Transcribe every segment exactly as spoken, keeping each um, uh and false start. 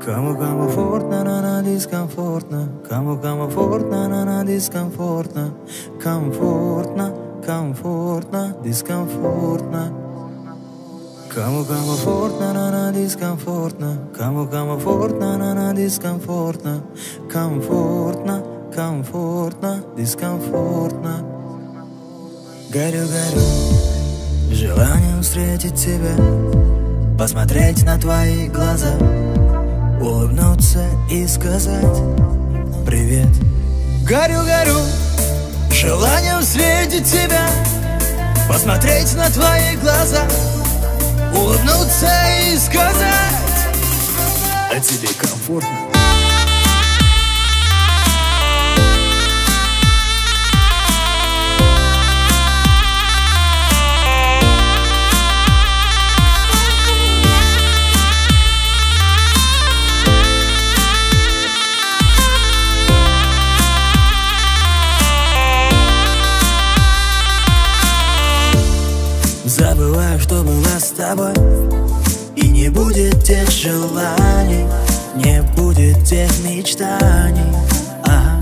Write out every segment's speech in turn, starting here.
Кому комфортно, на на дискомфортно. Кому комфортно, на на дискомфортно. Комфортно, комфортно, дискомфортно. Кому комфортно, на на дискомфортно. Кому комфортно, на на дискомфортно. Комфортно, комфортно, дискомфортно. Горю, горю желанием встретить тебя, посмотреть на твои глаза, улыбнуться и сказать привет. Горю, горю желанием встретить тебя, посмотреть на твои глаза, улыбнуться и сказать: а тебе комфортно? Забываю, что было с тобой, и не будет тех желаний, не будет тех мечтаний. Ага.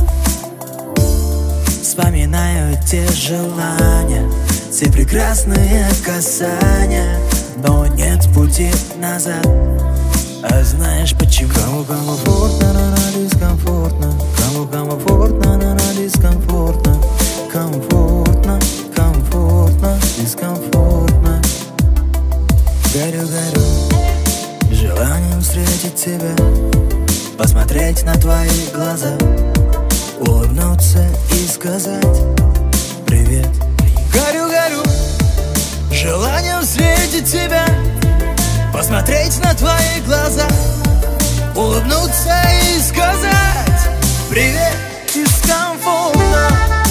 Вспоминаю те желания, те прекрасные касания, но нет пути назад. А знаешь почему? Кому комфортно, на на дискомфортно. Кому комфортно, на на дискомфортно. Комфортно, комфортно, дискомфортно. Горю, горю желанием встретить тебя, посмотреть на твои глаза, улыбнуться и сказать привет. Горю, горю желанием встретить тебя, посмотреть на твои глаза, улыбнуться и сказать привет. Дискомфортно.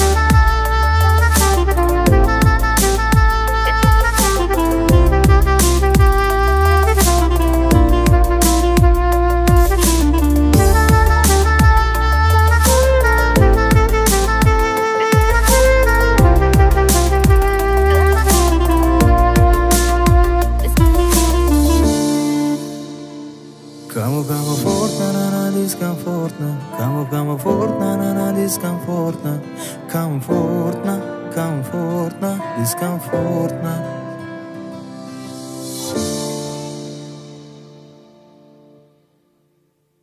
Кому комфортно, на на дискомфортно. Кому комфортно, на на дискомфортно. Комфортно, комфортно, дискомфортно.